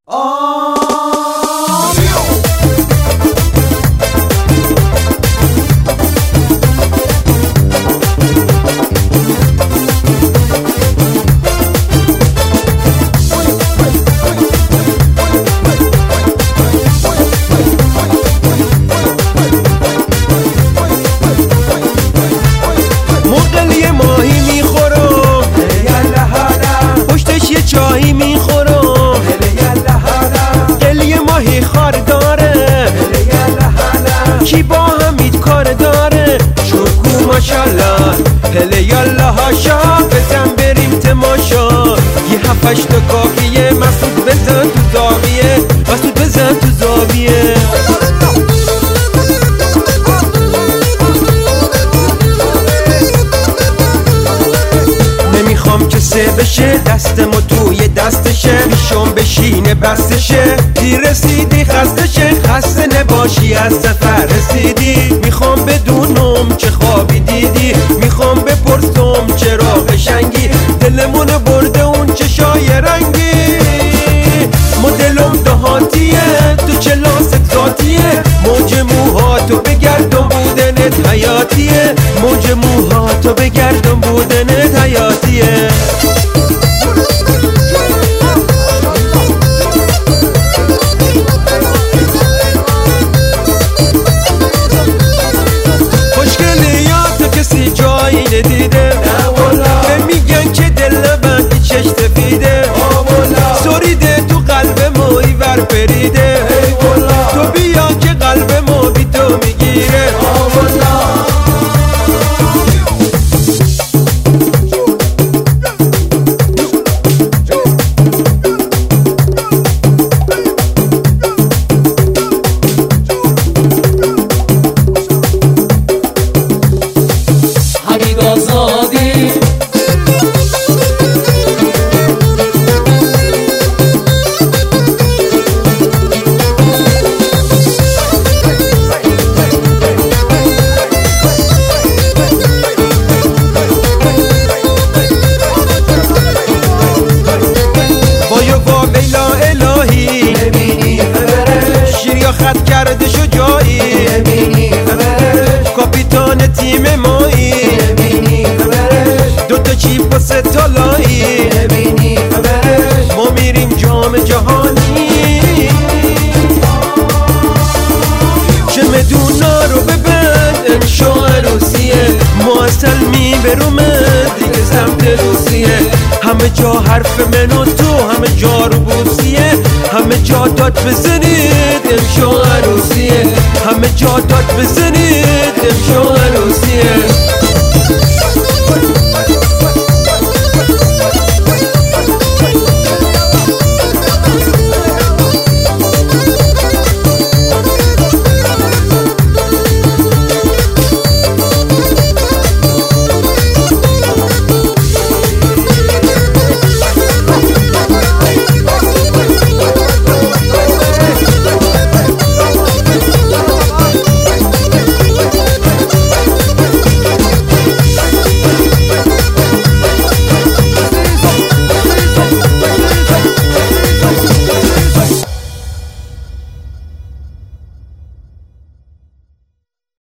مقلی ماهی میخورم پشتش یه چاهی میخورم قلی ماهی خار داره کی با همید کار داره شکو ماشالله هله یالا هاشا بزن بریم تماشا یه هفتش تا کافیه مسعود بزن تو زاویه مسعود بزن تو زاویه نمیخوام که سه بشه دستمو توی دستشه پیشم بشینه بستشه دی رسیدی خستشه خسته نباشی از سفر رسیدی میخوام بدونم چه خوابی دیدی میخوام بپرسم چرا قشنگی دلمونو برده اون چشای رنگی مدلم دهاتیه تو کلاست ذاتیه موج موهاتو بگردم بودنت حیاتیه موج موهاتو بگردم بودنت حیاتیه خوشگلیاتو کسی جایی ندیده میگن که دل نبندی چش سفیده سریده تو قلب ما ایور پریده تو بیا که قلب ما بی تو میگیره خط کرده شو جایی کاپیتان تیم مایی دوتا چیپ و سه تالایی ما میریم جام جهانی چمدونا رو ببند انشا عروسیه ما اصل میبرومد دیگه سمت روسیه همه جا حرف من و تو همه جا رو بوسیه همه جا داد بزنید امشا عروسیه همه جا داد بزنید امشا عروسیه